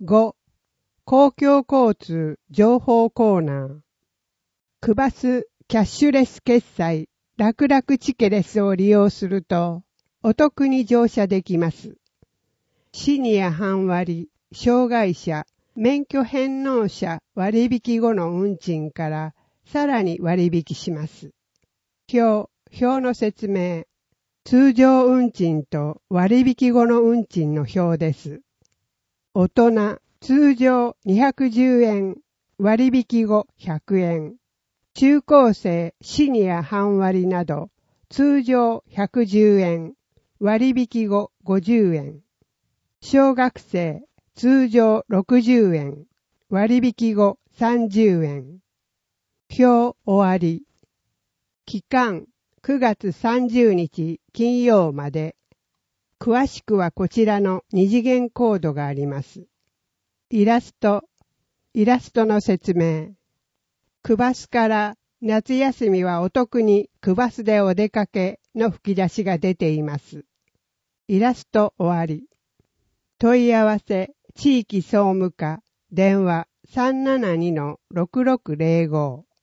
5. 公共交通情報コーナー。クバスキャッシュレス決済楽々チケレスを利用するとお得に乗車できます。シニア半割、障害者、免許返納者割引後の運賃からさらに割引します。表の説明。通常運賃と割引後の運賃の表です。大人、通常210円、割引後100円。中高生、シニア半割など、通常110円、割引後50円。小学生、通常60円、割引後30円。表終わり。期間、9月30日金曜まで。詳しくはこちらの二次元コードがあります。イラストの説明。クバスから夏休みはお得にクバスでお出かけの吹き出しが出ています。イラスト終わり。問い合わせ地域総務課電話 372-6605